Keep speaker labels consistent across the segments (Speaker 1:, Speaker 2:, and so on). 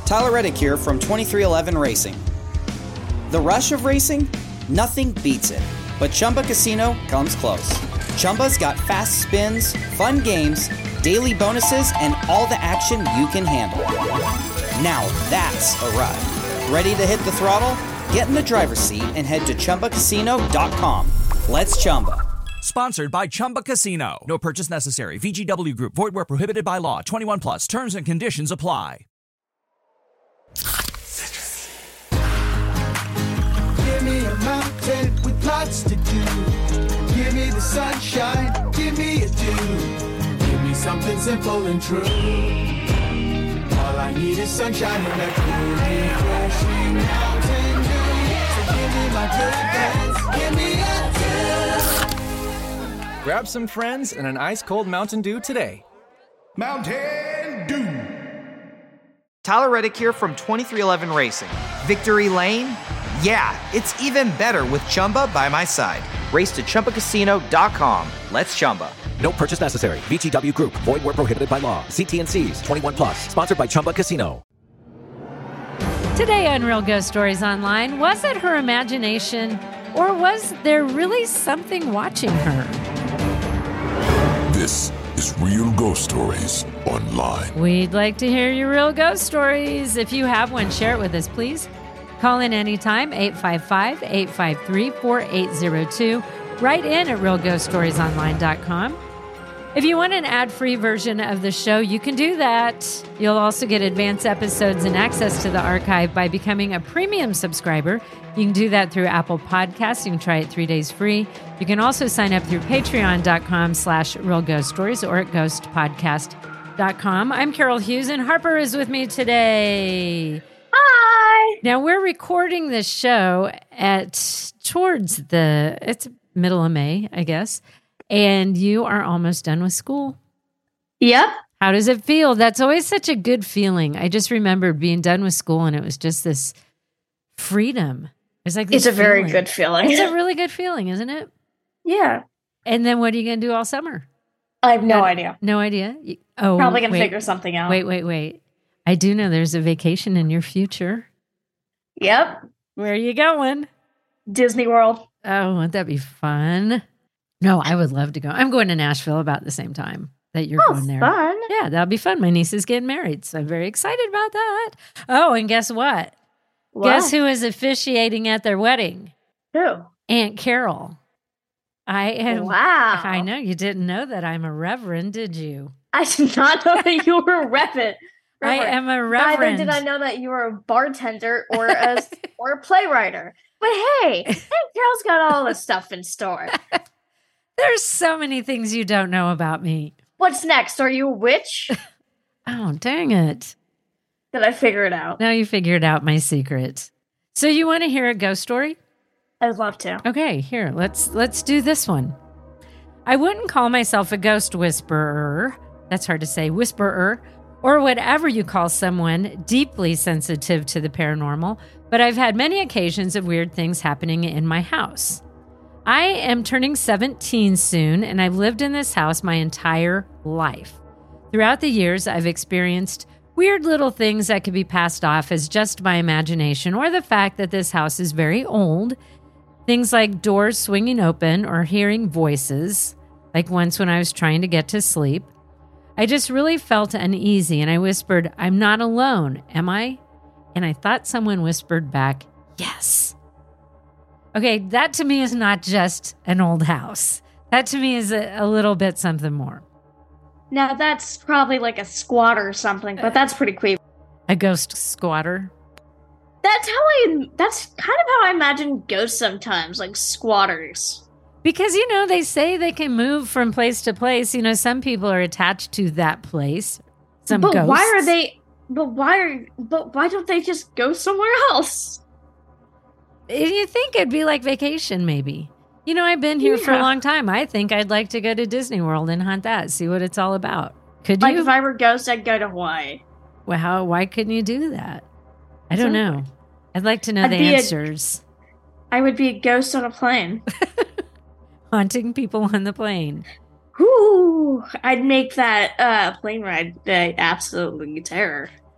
Speaker 1: Tyler Reddick here from 2311 Racing. The rush of racing? Nothing beats it. But Chumba Casino comes close. Chumba's got fast spins, fun games, daily bonuses, and all the action you can handle. Now that's a ride. Ready to hit the throttle? Get in the driver's seat and head to ChumbaCasino.com. Let's Chumba.
Speaker 2: Sponsored by Chumba Casino. No purchase necessary. VGW Group. Void where prohibited by law. 21 plus. Terms and conditions apply.
Speaker 3: Give me a mountain with lots to do. Give me the sunshine. Give me a dew. Give me something simple and true. All I need is sunshine and a cool, refreshing mountain dew. So give me my good friends. Give me a dew.
Speaker 4: Grab some friends and an ice-cold Mountain Dew today.
Speaker 3: Mountain Dew.
Speaker 5: Tyler Reddick here from 2311 Racing. Victory Lane? Yeah, it's even better with Chumba by my side. Race to ChumbaCasino.com. Let's Chumba.
Speaker 6: No purchase necessary. VGW Group. Void where prohibited by law. See T&Cs. 21 plus. Sponsored by Chumba Casino.
Speaker 7: Today on Real Ghost Stories Online, was it her imagination or was there really something watching her?
Speaker 8: This is Real Ghost Stories Online.
Speaker 7: We'd like to hear your real ghost stories. If you have one, share it with us, please. Call in anytime, 855-853-4802. Write in at realghoststoriesonline.com. If you want an ad-free version of the show, you can do that. You'll also get advanced episodes and access to the archive by becoming a premium subscriber. You can do that through Apple Podcasts. You can try it 3 days free. You can also sign up through patreon.com/realghoststories or at ghostpodcast.com. I'm Carol Hughes, and Harper is with me today.
Speaker 9: Hi!
Speaker 7: Now, we're recording this show towards it's middle of May, I guess, and you are almost done with school.
Speaker 9: Yep.
Speaker 7: How does it feel? That's always such a good feeling. I just remembered being done with school, and it was just this freedom. It's like
Speaker 9: it's a very good feeling.
Speaker 7: It's a really good feeling, isn't it?
Speaker 9: Yeah.
Speaker 7: And then what are you going to do all summer?
Speaker 9: I have no idea.
Speaker 7: No idea? Oh,
Speaker 9: probably going to figure something out.
Speaker 7: Wait. I do know there's a vacation in your future.
Speaker 9: Yep.
Speaker 7: Where are you going?
Speaker 9: Disney World.
Speaker 7: Oh, wouldn't that be fun? No, I would love to go. I'm going to Nashville about the same time that you're going there.
Speaker 9: Fun.
Speaker 7: Yeah, that'll be fun. My niece is getting married, so I'm very excited about that. Oh, and guess what? Guess who is officiating at their wedding?
Speaker 9: Who?
Speaker 7: Aunt Carol. I am.
Speaker 9: Wow.
Speaker 7: I know you didn't know that I'm a reverend, did you?
Speaker 9: I did not know that you were a reverend.
Speaker 7: I am a reverend.
Speaker 9: Neither did I know that you were a bartender or a playwright. But hey, Aunt Carol's got all this stuff in store.
Speaker 7: There's so many things you don't know about me.
Speaker 9: What's next? Are you a witch?
Speaker 7: Oh, dang it.
Speaker 9: Did I figure it out?
Speaker 7: Now you figured out my secret. So you want to hear a ghost story?
Speaker 9: I'd love to.
Speaker 7: Okay, here, let's do this one. I wouldn't call myself a ghost whisperer. That's hard to say, whisperer, or whatever you call someone deeply sensitive to the paranormal, but I've had many occasions of weird things happening in my house. I am turning 17 soon, and I've lived in this house my entire life. Throughout the years, I've experienced weird little things that could be passed off as just my imagination or the fact that this house is very old. Things like doors swinging open or hearing voices, like once when I was trying to get to sleep. I just really felt uneasy, and I whispered, "I'm not alone, am I?" And I thought someone whispered back, "Yes." Okay, that to me is not just an old house. That to me is a little bit something more.
Speaker 9: Now that's probably like a squatter or something, but that's pretty creepy.
Speaker 7: A ghost squatter?
Speaker 9: That's kind of how I imagine ghosts sometimes, like squatters.
Speaker 7: Because, they say they can move from place to place. Some people are attached to that place. Some
Speaker 9: but
Speaker 7: ghosts.
Speaker 9: Why don't they just go somewhere else?
Speaker 7: You think it'd be like vacation, maybe. I've been here for a long time. I think I'd like to go to Disney World and hunt that, see what it's all about. Could you?
Speaker 9: Like if I were a ghost, I'd go to Hawaii.
Speaker 7: Well, why couldn't you do that? I don't know. I'd like to know the answers.
Speaker 9: I would be a ghost on a plane.
Speaker 7: Haunting people on the plane.
Speaker 9: Ooh, I'd make that plane ride absolutely terror.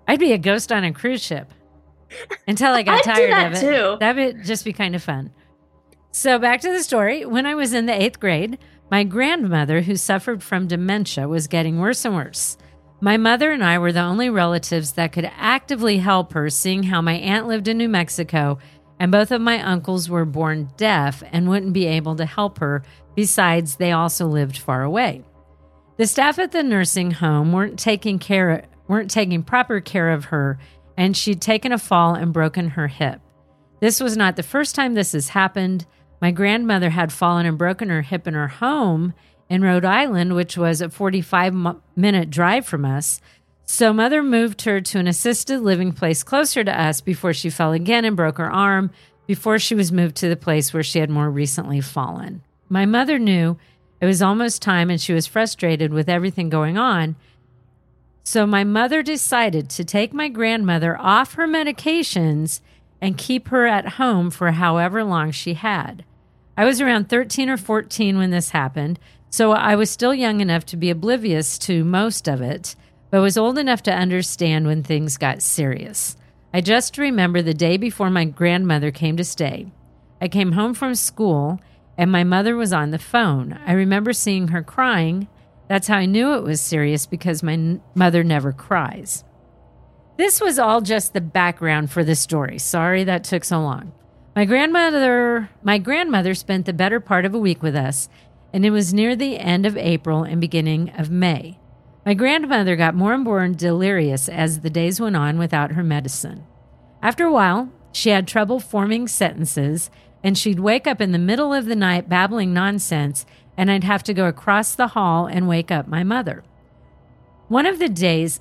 Speaker 7: I'd be a ghost on a cruise ship until I got
Speaker 9: I'd do
Speaker 7: tired
Speaker 9: that
Speaker 7: of it.
Speaker 9: too.
Speaker 7: That would just be kind of fun. So back to the story. When I was in the 8th grade, my grandmother, who suffered from dementia, was getting worse and worse. My mother and I were the only relatives that could actively help her, seeing how my aunt lived in New Mexico and both of my uncles were born deaf and wouldn't be able to help her. Besides, they also lived far away. The staff at the nursing home weren't taking proper care of her, and she'd taken a fall and broken her hip. This was not the first time this has happened. My grandmother had fallen and broken her hip in her home in Rhode Island, which was a 45-minute drive from us. So Mother moved her to an assisted living place closer to us before she fell again and broke her arm, before she was moved to the place where she had more recently fallen. My mother knew it was almost time, and she was frustrated with everything going on. So my mother decided to take my grandmother off her medications and keep her at home for however long she had. I was around 13 or 14 when this happened, so I was still young enough to be oblivious to most of it, but was old enough to understand when things got serious. I just remember the day before my grandmother came to stay. I came home from school, and my mother was on the phone. I remember seeing her crying. That's how I knew it was serious, because my mother never cries. This was all just the background for the story. Sorry that took so long. My grandmother spent the better part of a week with us, and it was near the end of April and beginning of May. My grandmother got more and more delirious as the days went on without her medicine. After a while, she had trouble forming sentences, and she'd wake up in the middle of the night babbling nonsense, and I'd have to go across the hall and wake up my mother. One of the days,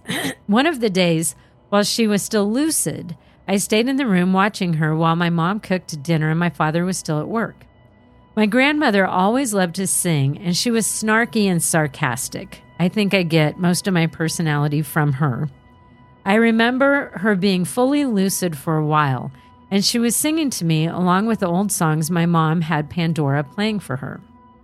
Speaker 7: while she was still lucid, I stayed in the room watching her while my mom cooked dinner and my father was still at work. My grandmother always loved to sing, and she was snarky and sarcastic. I think I get most of my personality from her. I remember her being fully lucid for a while, and she was singing to me along with the old songs my mom had Pandora playing for her.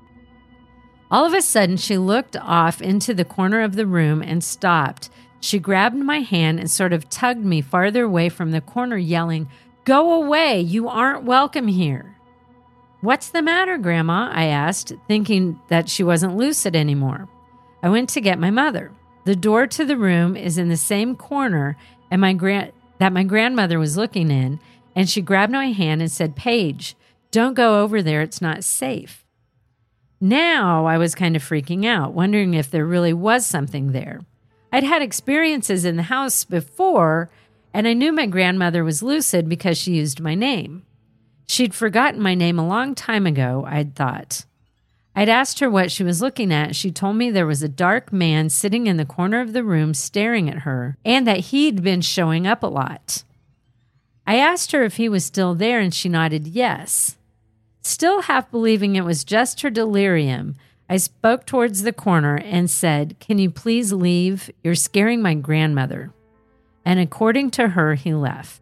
Speaker 7: All of a sudden, she looked off into the corner of the room and stopped. She grabbed my hand and sort of tugged me farther away from the corner, yelling, "Go away, you aren't welcome here." "What's the matter, Grandma?" I asked, thinking that she wasn't lucid anymore. I went to get my mother. The door to the room is in the same corner and that my grandmother was looking in, and she grabbed my hand and said, "Paige, don't go over there, it's not safe." Now I was kind of freaking out, wondering if there really was something there. I'd had experiences in the house before, and I knew my grandmother was lucid because she used my name. She'd forgotten my name a long time ago, I'd thought. I'd asked her what she was looking at. She told me there was a dark man sitting in the corner of the room staring at her, and that he'd been showing up a lot. I asked her if he was still there, and she nodded yes. Still half believing it was just her delirium, I spoke towards the corner and said, "Can you please leave? You're scaring my grandmother." And according to her, he left.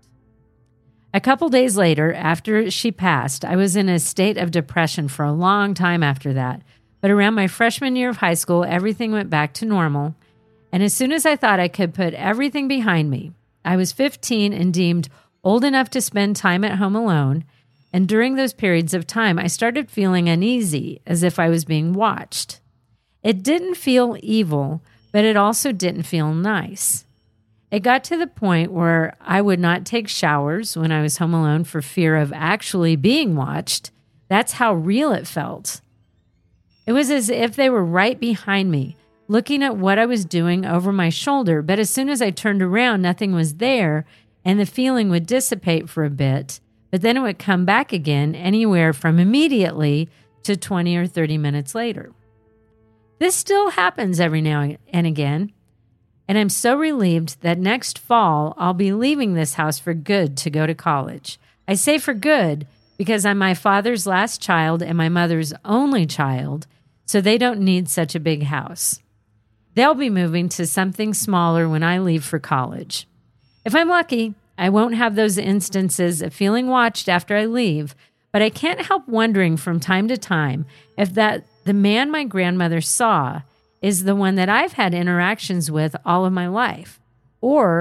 Speaker 7: A couple days later, after she passed, I was in a state of depression for a long time after that. But around my freshman year of high school, everything went back to normal. And as soon as I thought I could put everything behind me, I was 15 and deemed old enough to spend time at home alone. And during those periods of time, I started feeling uneasy, as if I was being watched. It didn't feel evil, but it also didn't feel nice. It got to the point where I would not take showers when I was home alone for fear of actually being watched. That's how real it felt. It was as if they were right behind me, looking at what I was doing over my shoulder. But as soon as I turned around, nothing was there, and the feeling would dissipate for a bit, but then it would come back again anywhere from immediately to 20 or 30 minutes later. This still happens every now and again. And I'm so relieved that next fall, I'll be leaving this house for good to go to college. I say for good because I'm my father's last child and my mother's only child, so they don't need such a big house. They'll be moving to something smaller when I leave for college. If I'm lucky, I won't have those instances of feeling watched after I leave, but I can't help wondering from time to time if the man my grandmother saw is the one that I've had interactions with all of my life, or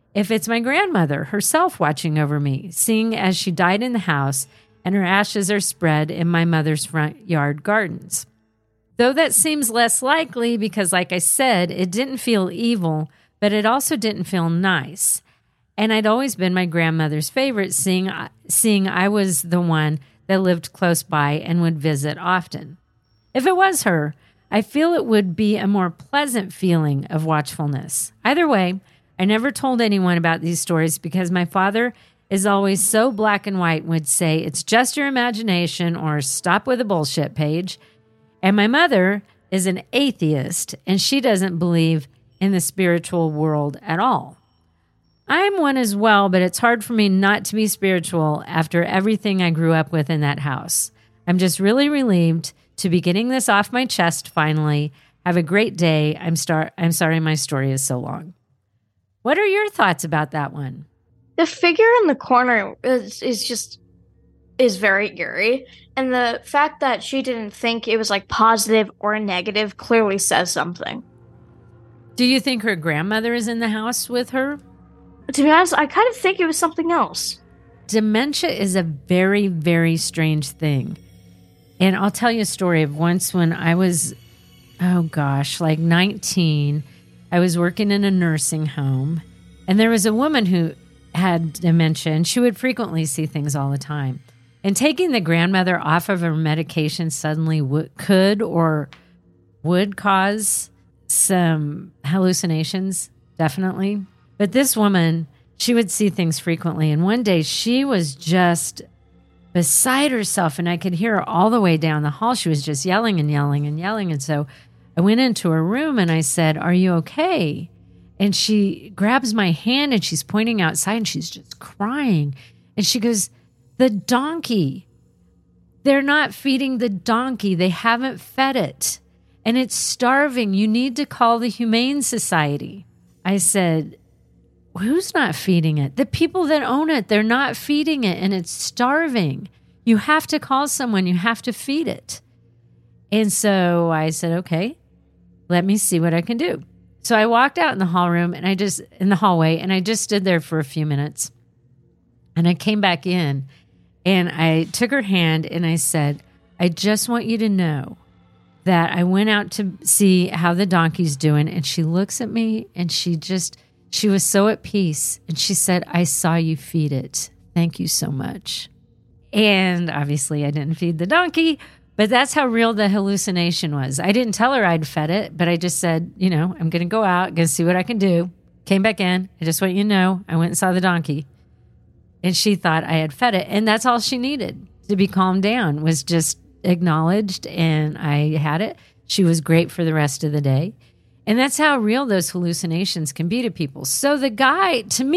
Speaker 7: if it's my grandmother herself watching over me, seeing as she died in the house and her ashes are spread in my mother's front yard gardens. Though that seems less likely because, like I said, it didn't feel evil, but it also didn't feel nice. And I'd always been my grandmother's favorite, seeing I was the one that lived close by and would visit often. If it was her, I feel it would be a more pleasant feeling of watchfulness. Either way, I never told anyone about these stories because my father is always so black and white, would say, it's just your imagination or stop with the bullshit, Paige. And my mother is an atheist, and she doesn't believe in the spiritual world at all. I'm one as well, but it's hard for me not to be spiritual after everything I grew up with in that house. I'm just really relieved to be getting this off my chest finally. Have a great day. I'm sorry my story is so long. What are your thoughts about that one?
Speaker 9: The figure in the corner is very eerie. And the fact that she didn't think it was like positive or negative clearly says something.
Speaker 7: Do you think her grandmother is in the house with her?
Speaker 9: To be honest, I kind of think it was something else.
Speaker 7: Dementia is a very, very strange thing. And I'll tell you a story of once when I was, like 19, I was working in a nursing home. And there was a woman who had dementia, and she would frequently see things all the time. And taking the grandmother off of her medication suddenly could or would cause some hallucinations, definitely. But this woman, she would see things frequently. And one day she was just beside herself, and I could hear her all the way down the hall. She was just yelling and yelling and yelling. And so I went into her room and I said, "Are you okay?" And she grabs my hand and she's pointing outside and she's just crying. And she goes, "The donkey. They're not feeding the donkey. They haven't fed it. And it's starving. You need to call the Humane Society." I said, "Who's not feeding it?" "The people that own it. They're not feeding it and it's starving. You have to call someone. You have to feed it." And so I said, "Okay, let me see what I can do." So I walked out in the hallway and I just stood there for a few minutes. And I came back in and I took her hand and I said, "I just want you to know that I went out to see how the donkey's doing." And she looks at me and she was so at peace. And she said, "I saw you feed it. Thank you so much." And obviously I didn't feed the donkey, but that's how real the hallucination was. I didn't tell her I'd fed it, but I just said, I'm going to go out, going to see what I can do. Came back in. I just want you to know, I went and saw the donkey. And she thought I had fed it. And that's all she needed to be calmed down, was just acknowledged, and I had it. She was great for the rest of the day. And that's how real those hallucinations can be to people. So the guy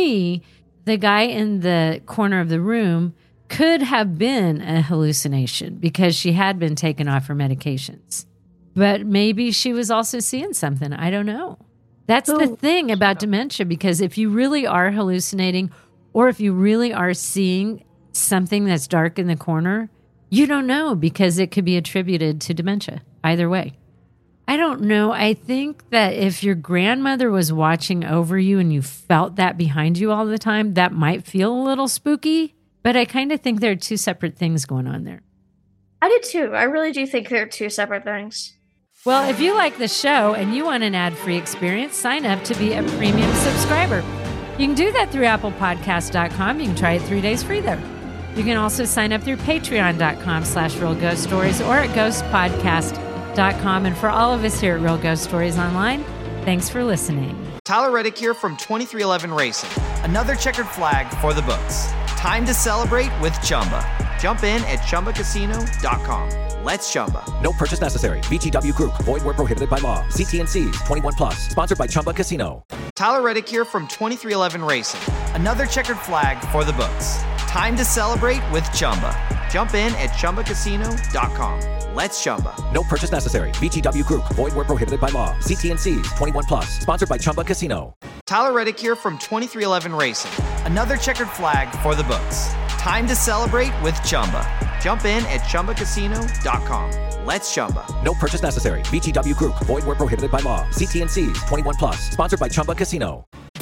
Speaker 7: in the corner of the room could have been a hallucination because she had been taken off her medications. But maybe she was also seeing something. I don't know. That's the thing about dementia, because if you really are hallucinating or if you really are seeing something that's dark in the corner, you don't know, because it could be attributed to dementia either way. I don't know. I think that if your grandmother was watching over you and you felt that behind you all the time, that might feel a little spooky. But I kind of think there are two separate things going on there.
Speaker 9: I did too. I really do think there are two separate things.
Speaker 7: Well, if you like the show and you want an ad-free experience, sign up to be a premium subscriber. You can do that through applepodcast.com. You can try it 3 days free there. You can also sign up through patreon.com/realghoststories or at ghostpodcast.com. And for all of us here at Real Ghost Stories Online, thanks for listening.
Speaker 5: Tyler Reddick here from 2311 Racing. Another checkered flag for the books. Time to celebrate with Chumba. Jump in at ChumbaCasino.com. Let's Chumba.
Speaker 6: No purchase necessary. VGW Group. Void where prohibited by law. See T&Cs. 21 plus. Sponsored by Chumba Casino.
Speaker 5: Tyler Reddick here from 2311 Racing. Another checkered flag for the books. Time to celebrate with Chumba. Jump in at ChumbaCasino.com. Let's Chumba.
Speaker 6: No purchase necessary. VGW Group. Void where prohibited by law. See T&Cs. 21 plus. Sponsored by Chumba Casino.
Speaker 5: Tyler Reddick here from 2311 Racing. Another checkered flag for the books. Time to celebrate with Chumba. Jump in at ChumbaCasino.com. Let's Chumba.
Speaker 6: No purchase necessary. VGW Group. Void where prohibited by law. See T&Cs. 21 plus. Sponsored by Chumba Casino.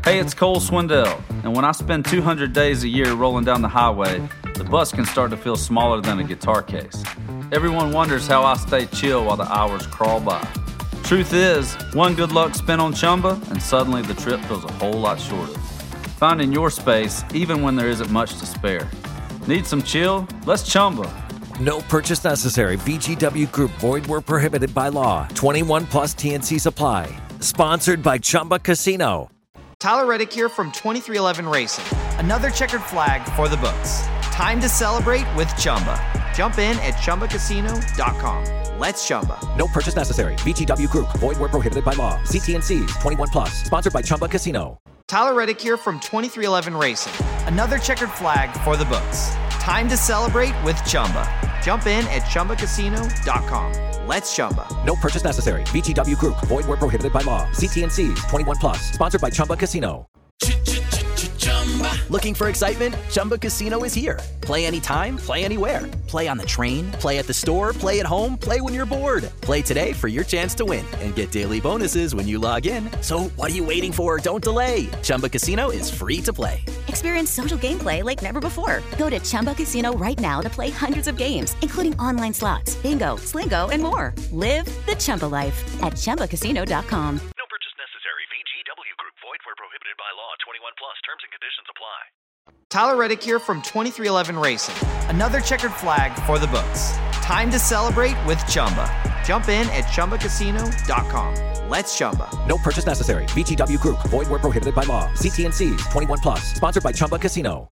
Speaker 10: Hey, it's Cole Swindell, and when I spend 200 days a year rolling down the highway, the bus can start to feel smaller than a guitar case. Everyone wonders how I stay chill while the hours crawl by. Truth is, one good luck spin on Chumba, and suddenly the trip feels a whole lot shorter. Finding your space, even when there isn't much to spare. Need some chill? Let's Chumba.
Speaker 6: No purchase necessary. VGW Group. Void where prohibited by law. 21 plus TNC Supply. Sponsored by Chumba Casino.
Speaker 5: Tyler Reddick here from 2311 Racing. Another checkered flag for the books. Time to celebrate with Chumba. Jump in at ChumbaCasino.com. Let's Chumba.
Speaker 6: No purchase necessary. VGW Group. Void where prohibited by law. See TNCs. 21 plus. Sponsored by Chumba Casino.
Speaker 5: Tyler Reddick here from 2311 Racing. Another checkered flag for the books. Time to celebrate with Chumba. Jump in at ChumbaCasino.com. Let's Chumba.
Speaker 6: No purchase necessary. VGW Group. Void where prohibited by law. See TNCs. 21 plus. Sponsored by Chumba Casino.
Speaker 11: Looking for excitement? Chumba Casino is here. Play anytime, play anywhere. Play on the train, play at the store, play at home, play when you're bored. Play today for your chance to win and get daily bonuses when you log in. So what are you waiting for? Don't delay. Chumba Casino is free to play.
Speaker 12: Experience social gameplay like never before. Go to Chumba Casino right now to play hundreds of games, including online slots, bingo, Slingo, and more. Live the Chumba life at ChumbaCasino.com.
Speaker 13: No purchase necessary. VGW Group. Void where prohibited by law. 21 plus. Terms and conditions apply.
Speaker 5: Tyler Reddick here from 2311 Racing. Another checkered flag for the books. Time to celebrate with Chumba. Jump in at ChumbaCasino.com. Let's Chumba.
Speaker 6: No purchase necessary. VGW Group. Void where prohibited by law. See TNCs. 21 plus. Sponsored by Chumba Casino.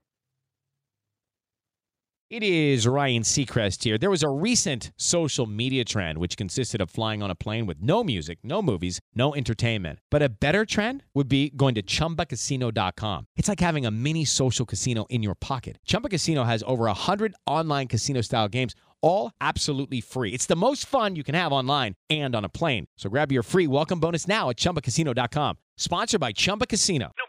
Speaker 14: It is Ryan Seacrest here. There was a recent social media trend which consisted of flying on a plane with no music, no movies, no entertainment. But a better trend would be going to ChumbaCasino.com. It's like having a mini social casino in your pocket. Chumba Casino has over 100 online casino-style games, all absolutely free. It's the most fun you can have online and on a plane. So grab your free welcome bonus now at ChumbaCasino.com. Sponsored by Chumba Casino.
Speaker 13: No